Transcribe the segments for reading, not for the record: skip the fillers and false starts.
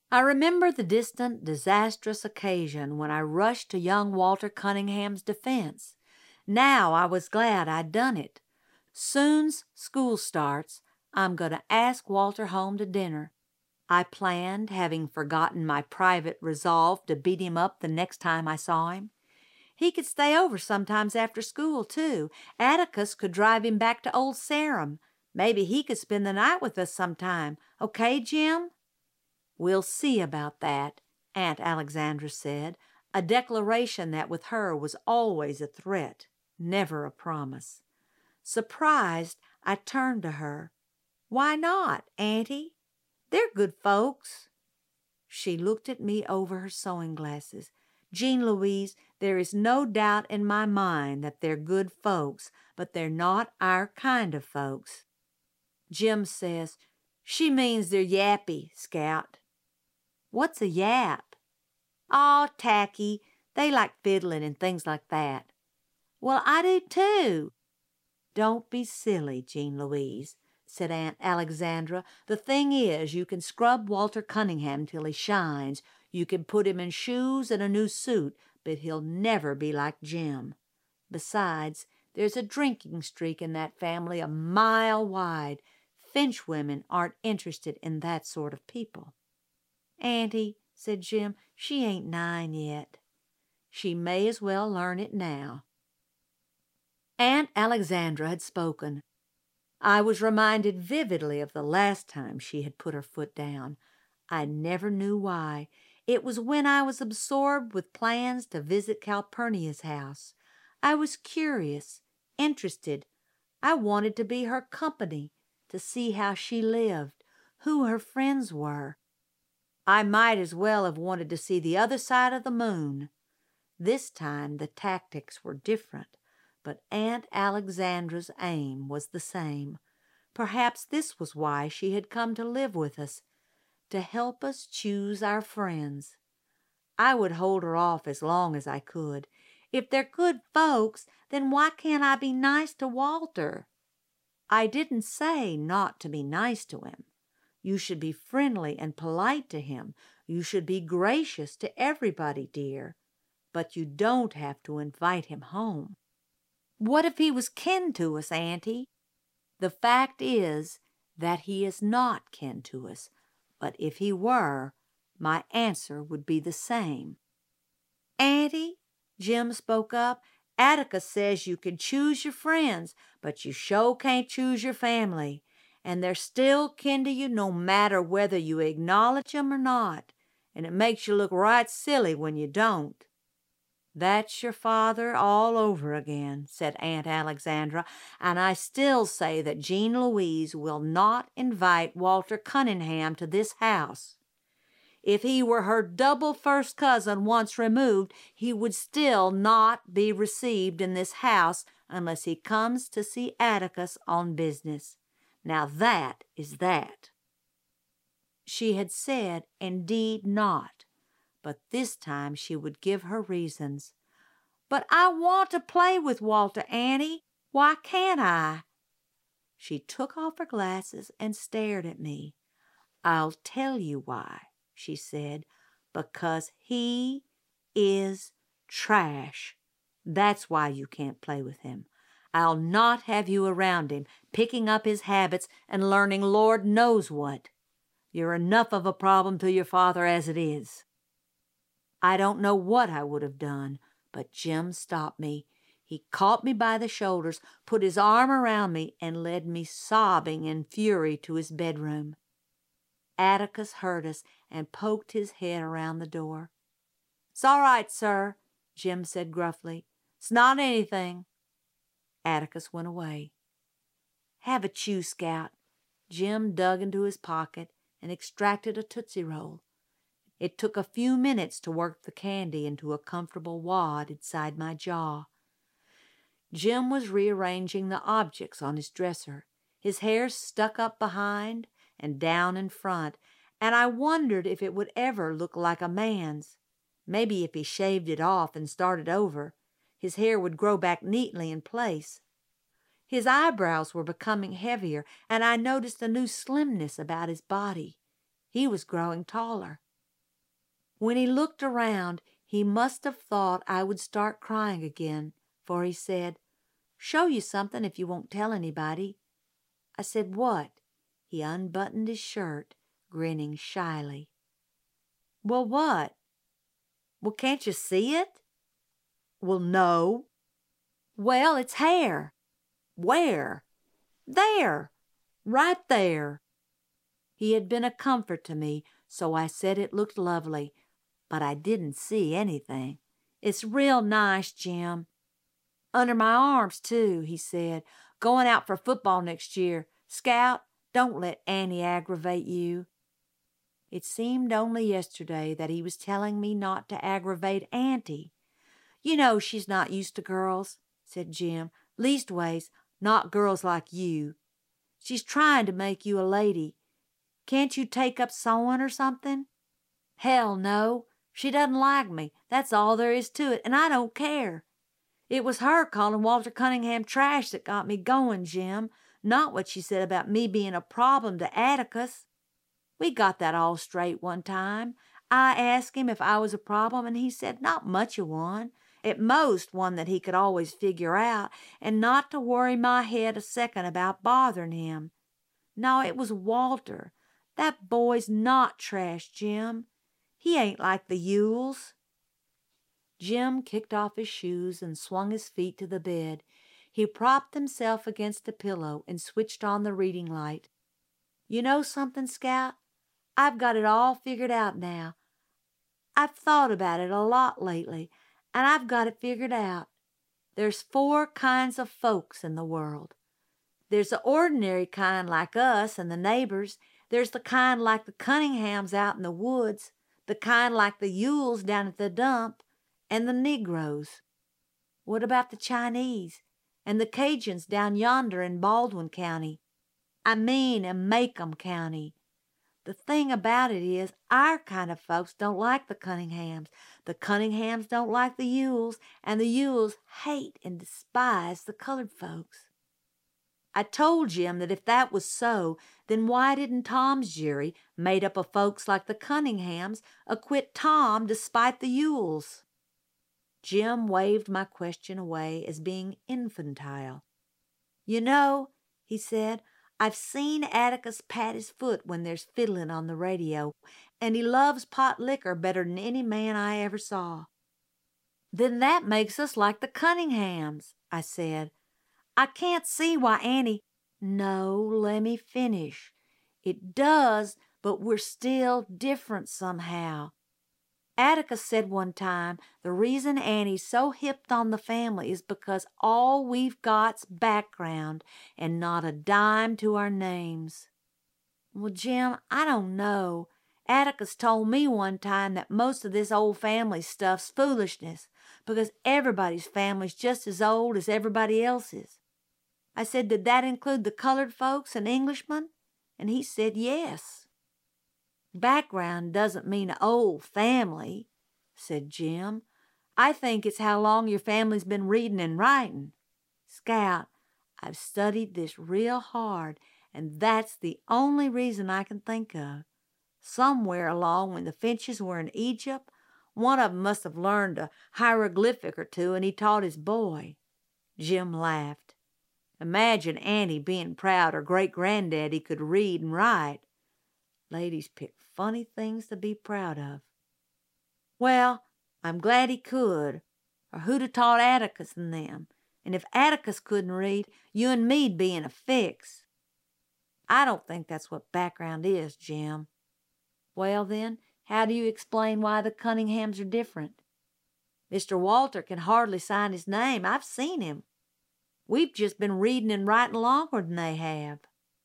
I remember the distant, disastrous occasion when I rushed to young Walter Cunningham's defense. Now I was glad I'd done it. Soon's school starts, I'm going to ask Walter home to dinner. I planned, having forgotten my private resolve to beat him up the next time I saw him. He could stay over sometimes after school, too. Atticus could drive him back to Old Sarum. Maybe he could spend the night with us sometime. Okay, Jim? We'll see about that, Aunt Alexandra said, a declaration that with her was always a threat, never a promise. Surprised, I turned to her. Why not, Auntie? They're good folks. She looked at me over her sewing glasses. Jean Louise, there is no doubt in my mind that they're good folks, but they're not our kind of folks. Jim says, she means they're yappy, Scout. What's a yap? Aw, tacky. They like fiddling and things like that. Well, I do too. Don't be silly, Jean Louise, said Aunt Alexandra. The thing is, you can scrub Walter Cunningham till he shines. You can put him in shoes and a new suit, but he'll never be like Jim. Besides, there's a drinking streak in that family a mile wide. Finch women aren't interested in that sort of people. Auntie, said Jim, she ain't 9 yet. She may as well learn it now. Aunt Alexandra had spoken. I was reminded vividly of the last time she had put her foot down. I never knew why. It was when I was absorbed with plans to visit Calpurnia's house. I was curious, interested. I wanted to be her company, to see how she lived, who her friends were. I might as well have wanted to see the other side of the moon. This time the tactics were different, but Aunt Alexandra's aim was the same. Perhaps this was why she had come to live with us, to help us choose our friends. I would hold her off as long as I could. If they're good folks, then why can't I be nice to Walter? I didn't say not to be nice to him. You should be friendly and polite to him. You should be gracious to everybody, dear. But you don't have to invite him home. What if he was kin to us, Auntie? The fact is that he is not kin to us. But if he were, my answer would be the same. Auntie, Jim spoke up, Atticus says you can choose your friends, but you sure can't choose your family. And they're still kin to you no matter whether you acknowledge 'em or not, and it makes you look right silly when you don't. That's your father all over again, said Aunt Alexandra, and I still say that Jean Louise will not invite Walter Cunningham to this house. If he were her double first cousin once removed, he would still not be received in this house unless he comes to see Atticus on business. Now that is that. She had said, indeed not, but this time she would give her reasons. But I want to play with Walter, Auntie. Why can't I? She took off her glasses and stared at me. I'll tell you why, she said, because he is trash. That's why you can't play with him. I'll not have you around him, picking up his habits and learning Lord knows what. You're enough of a problem to your father as it is. I don't know what I would have done, but Jim stopped me. He caught me by the shoulders, put his arm around me, and led me sobbing in fury to his bedroom. Atticus heard us and poked his head around the door. "It's all right, sir," Jim said gruffly. "It's not anything." Atticus went away. "Have a chew, Scout." Jim dug into his pocket and extracted a Tootsie Roll. It took a few minutes to work the candy into a comfortable wad inside my jaw. Jim was rearranging the objects on his dresser. His hair stuck up behind and down in front, and I wondered if it would ever look like a man's. Maybe if he shaved it off and started over, his hair would grow back neatly in place. His eyebrows were becoming heavier, and I noticed a new slimness about his body. He was growing taller. When he looked around, he must have thought I would start crying again, for he said, "Show you something if you won't tell anybody." I said, "What?" He unbuttoned his shirt, grinning shyly. "Well, what?" "Well, can't you see it?" "Well, no." "Well, it's hair." "Where?" "There. Right there." He had been a comfort to me, so I said it looked lovely, but I didn't see anything. "It's real nice, Jim." "Under my arms, too," he said. "Going out for football next year. Scout, don't let Annie aggravate you." It seemed only yesterday that he was telling me not to aggravate Auntie. "You know she's not used to girls," said Jim. "Leastways, not girls like you. She's trying to make you a lady. Can't you take up sewing or something?" "Hell no. She doesn't like me. That's all there is to it, and I don't care. It was her calling Walter Cunningham trash that got me going, Jim, not what she said about me being a problem to Atticus. We got that all straight one time. I asked him if I was a problem, and he said not much of one, at most one that he could always figure out, and not to worry my head a second about bothering him. No, it was Walter. That boy's not trash, Jim. He ain't like the Yules." Jim kicked off his shoes and swung his feet to the bed. He propped himself against the pillow and switched on the reading light. "You know something, Scout? I've got it all figured out now. I've thought about it a lot lately, and I've got it figured out. There's 4 kinds of folks in the world. There's the ordinary kind like us and the neighbors. There's the kind like the Cunninghams out in the woods, the kind like the Yules down at the dump, and the Negroes. What about the Chinese and the Cajuns down yonder in Baldwin County? I mean in Macomb County. The thing about it is, our kind of folks don't like the Cunninghams. The Cunninghams don't like the Yules, and the Yules hate and despise the colored folks." I told Jim that if that was so, then why didn't Tom's jury, made up of folks like the Cunninghams, acquit Tom despite the Yules? Jim waved my question away as being infantile. "You know," he said, "I've seen Atticus pat his foot when there's fiddling on the radio, and he loves pot liquor better than any man I ever saw." "Then that makes us like the Cunninghams," I said. "I can't see why Annie—" "No, let me finish. It does, but we're still different somehow. Atticus said one time the reason Annie's so hipped on the family is because all we've got's background and not a dime to our names." "Well, Jim, I don't know. Atticus told me one time that most of this old family stuff's foolishness, because everybody's family's just as old as everybody else's. I said, did that include the colored folks and Englishmen? And he said yes." "Background doesn't mean old family," said Jim. "I think it's how long your family's been reading and writing. Scout, I've studied this real hard, and that's the only reason I can think of. Somewhere along when the Finches were in Egypt, one of 'em must have learned a hieroglyphic or two, and he taught his boy." Jim laughed. "Imagine Annie being proud her great-granddaddy could read and write. Ladies pick funny things to be proud of." "Well, I'm glad he could, or who'd have taught Atticus and them? And if Atticus couldn't read, you and me'd be in a fix." "I don't think that's what background is, Jim." "Well, then, how do you explain why the Cunninghams are different? Mr. Walter can hardly sign his name. I've seen him. We've just been reading and writing longer than they have."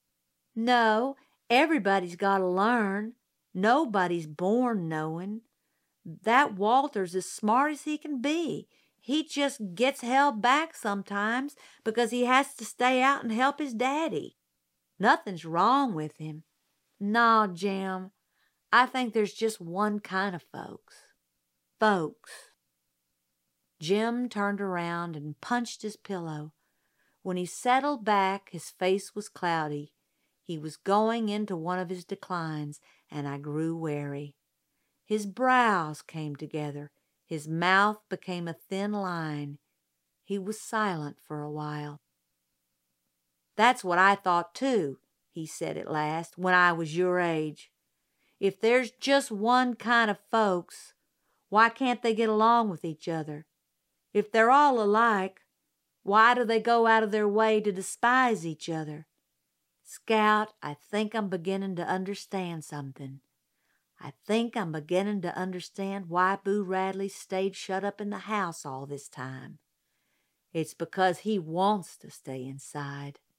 "No, everybody's got to learn. Nobody's born knowing. That Walter's as smart as he can be. He just gets held back sometimes because he has to stay out and help his daddy. Nothing's wrong with him. Nah, Jim, I think there's just one kind of folks. Folks." Jim turned around and punched his pillow. When he settled back, his face was cloudy. He was going into one of his declines, and I grew wary. His brows came together. His mouth became a thin line. He was silent for a while. "That's what I thought too," he said at last, "when I was your age. If there's just one kind of folks, why can't they get along with each other? If they're all alike, why do they go out of their way to despise each other? Scout, I think I'm beginning to understand something. I think I'm beginning to understand why Boo Radley stayed shut up in the house all this time. It's because he wants to stay inside."